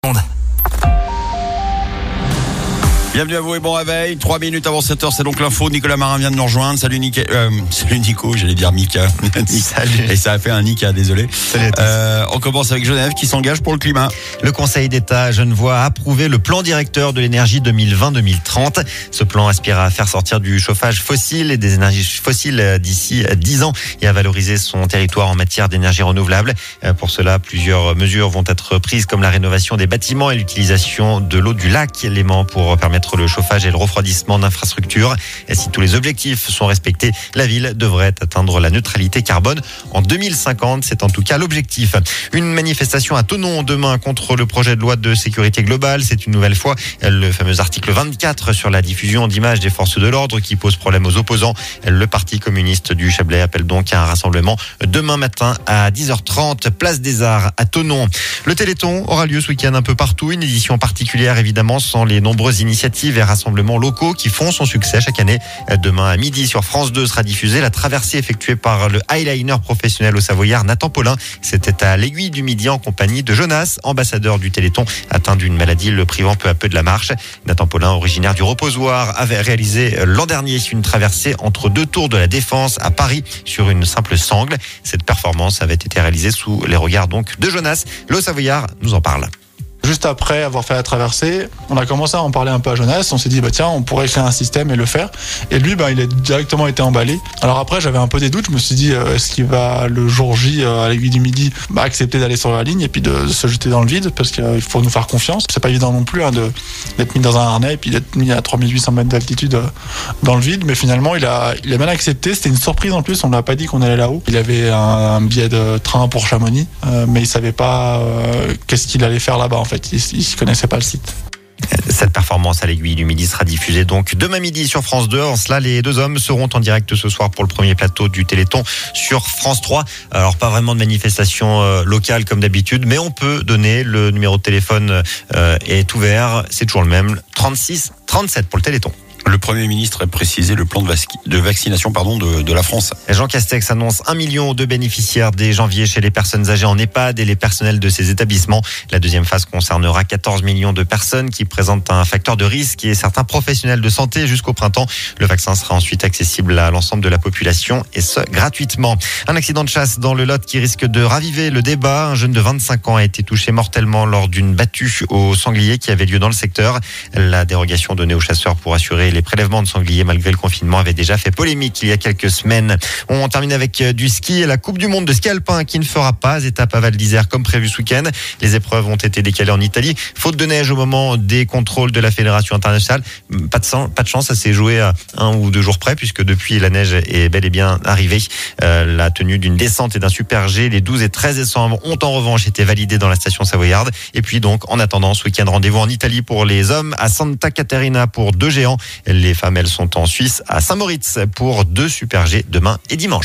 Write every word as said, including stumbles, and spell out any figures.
Monde. Bienvenue à vous et bon réveil. Trois minutes avant sept heures, c'est donc l'info. Nicolas Marin vient de nous rejoindre. Salut Nicolas. Euh, salut Nico, j'allais dire Mika. Salut. Et ça a fait un Nika, désolé. Salut à tous. Euh, on commence avec Genève qui s'engage pour le climat. Le Conseil d'État genevois a approuvé le plan directeur de l'énergie deux mille vingt deux mille trente. Ce plan aspire à faire sortir du chauffage fossile et des énergies fossiles d'ici dix ans et à valoriser son territoire en matière d'énergie renouvelable. Pour cela, plusieurs mesures vont être prises comme la rénovation des bâtiments et l'utilisation de l'eau du lac Léman pour permettre le chauffage et le refroidissement d'infrastructures. Et si tous les objectifs sont respectés, la ville devrait atteindre la neutralité carbone en deux mille cinquante. C'est en tout cas l'objectif. Une manifestation à Thonon demain contre le projet de loi de sécurité globale. C'est une nouvelle fois le fameux article vingt-quatre sur la diffusion d'images des forces de l'ordre qui pose problème aux opposants. Le Parti communiste du Chablais appelle donc à un rassemblement demain matin à dix heures trente, place des Arts à Thonon. Le Téléthon aura lieu ce week-end un peu partout. Une édition particulière évidemment sans les nombreuses initiatives et rassemblements locaux qui font son succès chaque année. Demain à midi sur France deux sera diffusée la traversée effectuée par le eyeliner professionnel au Savoyard Nathan Paulin. C'était à l'Aiguille du Midi en compagnie de Jonas, ambassadeur du Téléthon, atteint d'une maladie le privant peu à peu de la marche. Nathan Paulin, originaire du Reposoir, avait réalisé l'an dernier une traversée entre deux tours de la Défense à Paris sur une simple sangle. Cette performance avait été réalisée sous les regards donc de Jonas. Le Savoyard nous en parle. Juste après avoir fait la traversée, on a commencé à en parler un peu à Jonas. On s'est dit, bah tiens, on pourrait créer un système et le faire. Et lui, bah, il a directement été emballé. Alors après, j'avais un peu des doutes. Je me suis dit, euh, est-ce qu'il va le jour J, euh, à l'Aiguille du Midi, bah, accepter d'aller sur la ligne et puis de, de se jeter dans le vide parce qu'il euh, faut nous faire confiance. C'est pas évident non plus hein, de, d'être mis dans un harnais et puis d'être mis à trois mille huit cents mètres d'altitude euh, dans le vide. Mais finalement, il a, il a bien accepté. C'était une surprise en plus. On l'a pas dit qu'on allait là-haut. Il avait un, un billet de train pour Chamonix, euh, mais il savait pas euh, qu'est-ce qu'il allait faire là-bas en fait. Il, il connaissait pas le site. Cette performance à l'Aiguille du Midi sera diffusée donc demain midi sur France deux. En cela, les deux hommes seront en direct ce soir pour le premier plateau du Téléthon sur France trois. Alors, pas vraiment de manifestation euh, locale comme d'habitude, mais on peut donner le numéro de téléphone euh, est ouvert. C'est toujours le même, trente-six trente-sept pour le Téléthon. Le Premier ministre a précisé le plan de, vac- de vaccination pardon, de, de la France. Jean Castex annonce un million de bénéficiaires dès janvier chez les personnes âgées en EHPAD et les personnels de ces établissements. La deuxième phase concernera quatorze millions de personnes qui présentent un facteur de risque et certains professionnels de santé jusqu'au printemps. Le vaccin sera ensuite accessible à l'ensemble de la population et ce, gratuitement. Un accident de chasse dans le Lot qui risque de raviver le débat. Un jeune de vingt-cinq ans a été touché mortellement lors d'une battue au sanglier qui avait lieu dans le secteur. La dérogation donnée aux chasseurs pour assurer les prélèvements de sangliers malgré le confinement avait déjà fait polémique il y a quelques semaines. On termine avec du ski et la Coupe du Monde de ski alpin qui ne fera pas étape à Val d'Isère comme prévu ce week-end. Les épreuves ont été décalées en Italie. Faute de neige au moment des contrôles de la Fédération internationale. Pas de, sang, pas de chance, ça s'est joué à un ou deux jours près puisque depuis la neige est bel et bien arrivée. Euh, la tenue d'une descente et d'un super G, les douze et treize décembre ont en revanche été validées dans la station savoyarde. Et puis donc en attendant ce week-end, rendez-vous en Italie pour les hommes à Santa Caterina pour deux géants. Les femmes, elles sont en Suisse à Saint-Moritz pour deux super G demain et dimanche.